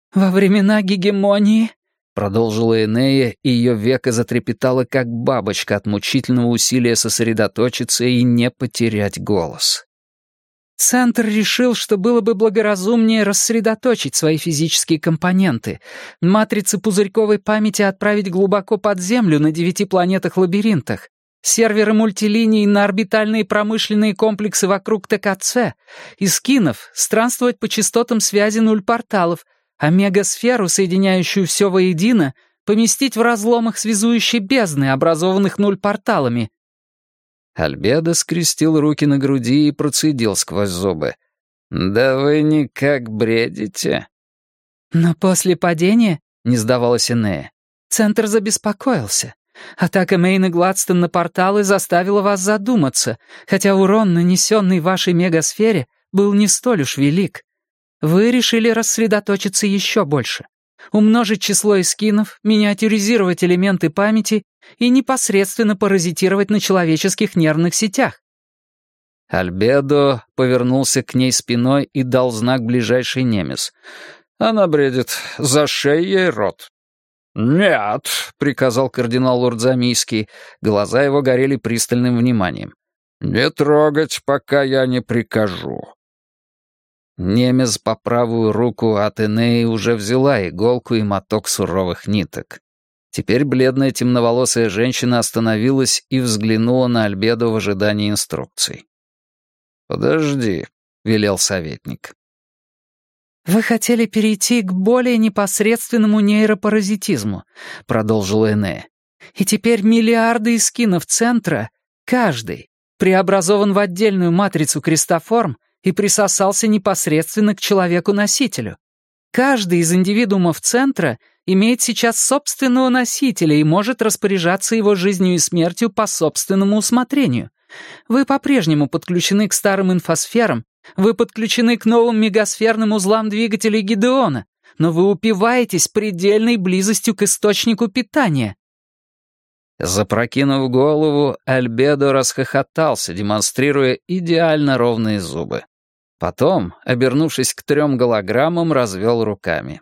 «Во времена гегемонии», — продолжила Энея, и ее веко затрепетало, как бабочка от мучительного усилия сосредоточиться и не потерять голос. «Центр решил, что было бы благоразумнее рассредоточить свои физические компоненты, матрицы пузырьковой памяти отправить глубоко под землю на 9 планетах-лабиринтах, серверы мультилиний на орбитальные промышленные комплексы вокруг ТКЦ, и скинов странствовать по частотам связи нуль-порталов, а мегасферу, соединяющую все воедино, поместить в разломах связующей бездны, образованных нуль-порталами». Альбедо скрестил руки на груди и процедил сквозь зубы. «Да вы никак бредите». «Но после падения, — не сдавалась Энея, — Центр забеспокоился. Атака Мэйн и Гладстон на порталы заставила вас задуматься, хотя урон, нанесенный вашей мегасфере, был не столь уж велик. Вы решили рассредоточиться еще больше, умножить число эскинов, миниатюризировать элементы памяти и непосредственно паразитировать на человеческих нервных сетях». Альбедо повернулся к ней спиной и дал знак ближайший немец. «Она бредит. Зашей ей рот». «Нет», — приказал кардинал Лурдзамийский. Глаза его горели пристальным вниманием. «Не трогать, пока я не прикажу». Немец по правую руку от Энеи уже взяла иголку и моток суровых ниток. Теперь бледная темноволосая женщина остановилась и взглянула на Альбедо в ожидании инструкций. «Подожди», — велел советник. «Вы хотели перейти к более непосредственному нейропаразитизму», — продолжила Энея. «И теперь миллиарды эскинов центра, каждый, преобразован в отдельную матрицу крестоформ и присосался непосредственно к человеку-носителю. Каждый из индивидуумов центра имеет сейчас собственного носителя и может распоряжаться его жизнью и смертью по собственному усмотрению. Вы по-прежнему подключены к старым инфосферам, вы подключены к новым мегасферным узлам двигателей Гидеона, но вы упиваетесь предельной близостью к источнику питания». Запрокинув голову, Альбедо расхохотался, демонстрируя идеально ровные зубы. Потом, обернувшись к 3 голограммам, развел руками.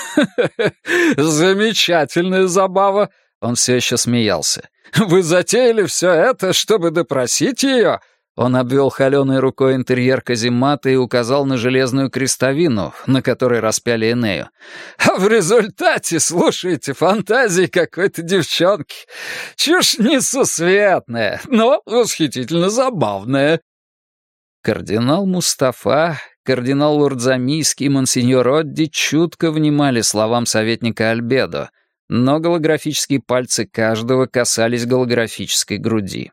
«Замечательная забава!» Он все еще смеялся. «Вы затеяли все это, чтобы допросить ее?» Он обвел холеной рукой интерьер каземата и указал на железную крестовину, на которой распяли Энею. «А в результате слушаете фантазии какой-то девчонки. Чушь несусветная, но восхитительно забавная». Кардинал Мустафа, кардинал Лурдзамийский и монсеньор Одди чутко внимали словам советника Альбедо, но голографические пальцы каждого касались голографической груди.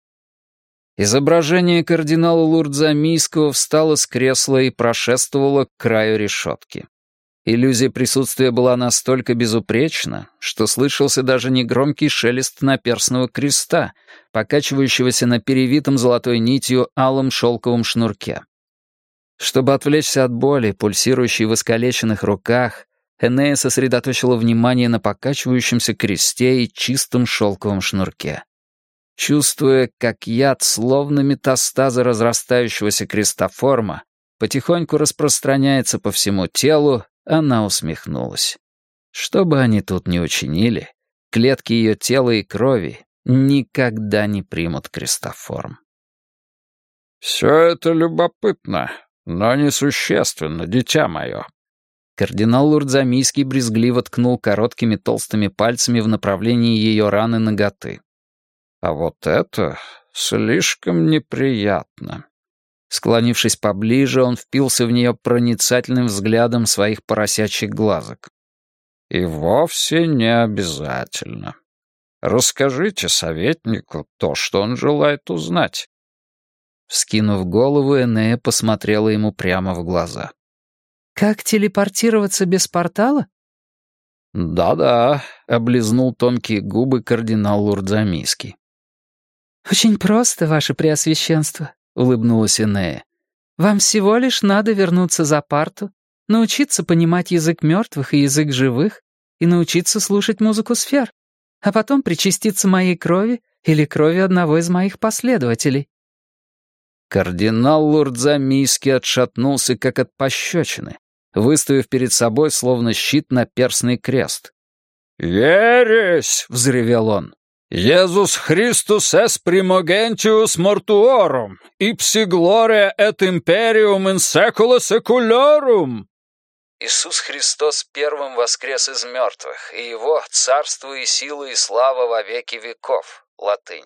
Изображение кардинала Лурдзамийского встало с кресла и прошествовало к краю решетки. Иллюзия присутствия была настолько безупречна, что слышался даже негромкий шелест наперстного креста, покачивающегося на перевитом золотой нитью алом шелковом шнурке. Чтобы отвлечься от боли, пульсирующей в искалеченных руках, Энея сосредоточила внимание на покачивающемся кресте и чистом шелковом шнурке. Чувствуя, как яд, словно метастазы разрастающегося крестоформа, потихоньку распространяется по всему телу, она усмехнулась. Что бы они тут ни учинили, клетки ее тела и крови никогда не примут крестоформ. «Все это любопытно, но несущественно, дитя мое». Кардинал Лурдзамийский брезгливо ткнул короткими толстыми пальцами в направлении ее раны наготы. «А вот это слишком неприятно». Склонившись поближе, он впился в нее проницательным взглядом своих поросячьих глазок. «И вовсе не обязательно. Расскажите советнику то, что он желает узнать». Вскинув голову, Энея посмотрела ему прямо в глаза. «Как телепортироваться без портала?» «Да-да», — облизнул тонкие губы кардинал Лурдзамийский. «Очень просто, ваше преосвященство», — улыбнулась Энея. «Вам всего лишь надо вернуться за парту, научиться понимать язык мертвых и язык живых и научиться слушать музыку сфер, а потом причаститься моей крови или крови одного из моих последователей». Кардинал Лурдзамийский отшатнулся, как от пощечины. выставив перед собой словно щит наперстный крест. «Ересь!» — взревел он. «Иисус Христус эс примогентиус мортуорум, ипси глория эт империум ин секула секулярум!» Иисус Христос первым воскрес из мертвых, и Его царство и сила и слава во веки веков. Латынь.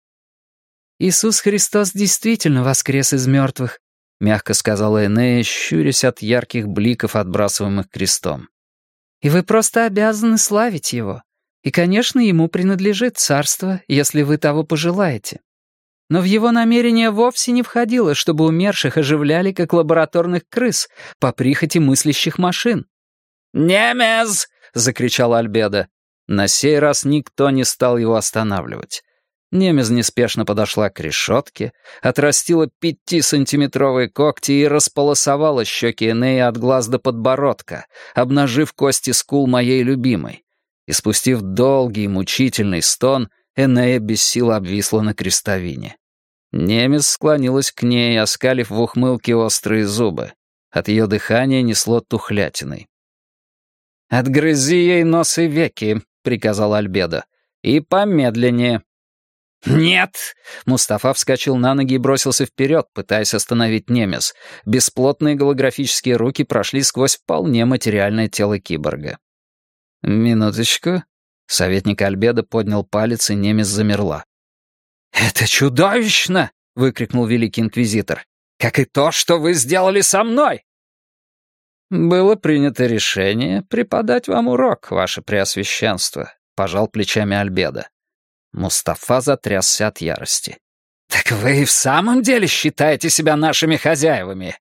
«Иисус Христос действительно воскрес из мертвых», — мягко сказала Энея, щурясь от ярких бликов, отбрасываемых крестом. «И вы просто обязаны славить Его. И, конечно, Ему принадлежит царство, если вы того пожелаете. Но в Его намерение вовсе не входило, чтобы умерших оживляли, как лабораторных крыс, по прихоти мыслящих машин». «Немез!» — закричал Альбедо. На сей раз никто не стал его останавливать. Немез неспешно подошла к решетке, отрастила 5-сантиметровые когти и располосовала щеки Энеи от глаз до подбородка, обнажив кости скул моей любимой. И спустив долгий мучительный стон, Энея без сил обвисла на крестовине. Немез склонилась к ней, оскалив в ухмылке острые зубы. От ее дыхания несло тухлятиной. «Отгрызи ей нос и веки», — приказал Альбедо. «И помедленнее». «Нет!» — Мустафа вскочил на ноги и бросился вперед, пытаясь остановить Немез. Бесплотные голографические руки прошли сквозь вполне материальное тело киборга. «Минуточку». Советник Альбедо поднял палец, и Немез замерла. «Это чудовищно!» — выкрикнул великий инквизитор. «Как и то, что вы сделали со мной!» «Было принято решение преподать вам урок, ваше преосвященство», — пожал плечами Альбедо. Мустафа затрясся от ярости. «Так вы и в самом деле считаете себя нашими хозяевами?»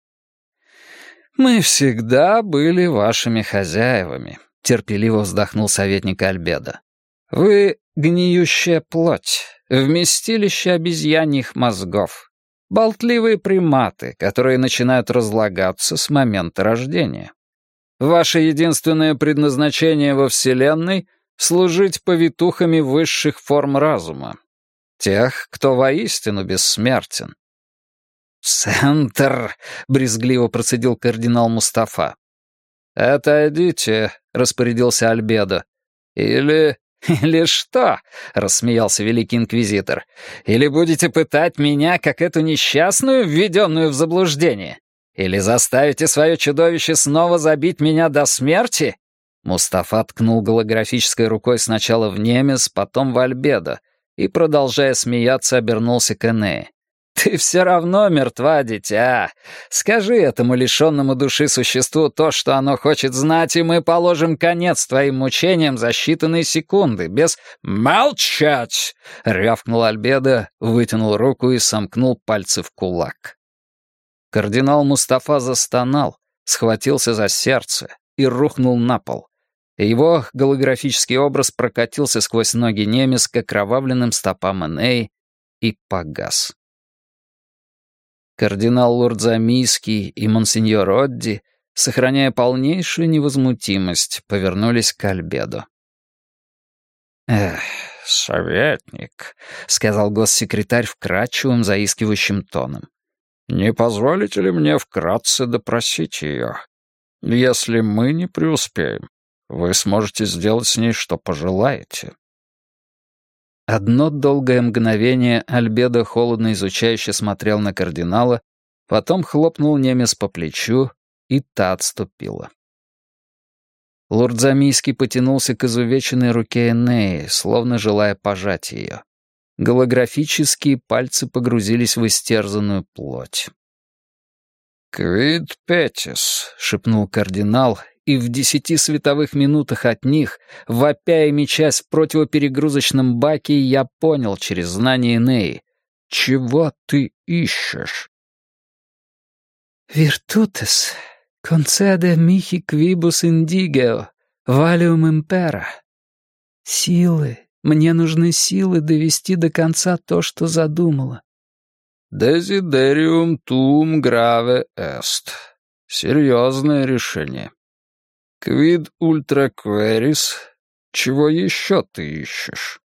«Мы всегда были вашими хозяевами», — терпеливо вздохнул советник Альбедо. «Вы — гниющая плоть, вместилище обезьяньих мозгов, болтливые приматы, которые начинают разлагаться с момента рождения. Ваше единственное предназначение во Вселенной — служить повитухами высших форм разума, тех, кто воистину бессмертен». «Центр!» — брезгливо процедил кардинал Мустафа. «Отойдите», — распорядился Альбедо. «Или что?» — рассмеялся великий инквизитор. «Или будете пытать меня, как эту несчастную, введенную в заблуждение? Или заставите свое чудовище снова забить меня до смерти?» Мустафа ткнул голографической рукой сначала в Немез, потом в Альбедо, и, продолжая смеяться, обернулся к Энее. «Ты все равно мертва, дитя. Скажи этому лишенному души существу то, что оно хочет знать, и мы положим конец твоим мучениям за считанные секунды, без...» «Молчать!» — рявкнул Альбедо, вытянул руку и сомкнул пальцы в кулак. Кардинал Мустафа застонал, схватился за сердце и рухнул на пол. Его голографический образ прокатился сквозь ноги Немез к окровавленным стопам Энеи и погас. Кардинал Лурдзамийский и монсеньор Одди, сохраняя полнейшую невозмутимость, повернулись к Альбедо. «Советник», — сказал госсекретарь вкрадчивым, заискивающим тоном, — «не позволите ли мне вкратце допросить ее? Если мы не преуспеем, вы сможете сделать с ней, что пожелаете». Одно долгое мгновение Альбедо холодно изучающе смотрел на кардинала, потом хлопнул Немез по плечу, и та отступила. Лурдзамийский потянулся к изувеченной руке Энеи, словно желая пожать ее. Голографические пальцы погрузились в истерзанную плоть. «Квид петис», — шепнул кардинал, и в 10 световых минутах от них, вопя и мечась в противоперегрузочном баке, я понял через знание Энеи. «Чего ты ищешь?» «Virtutes concede mihi quibus indigeo, valium impera». «Силы. Мне нужны силы довести до конца то, что задумала». «Desiderium tuum grave est». Серьезное решение. «Quid ultra queris»? Чего еще ты ищешь?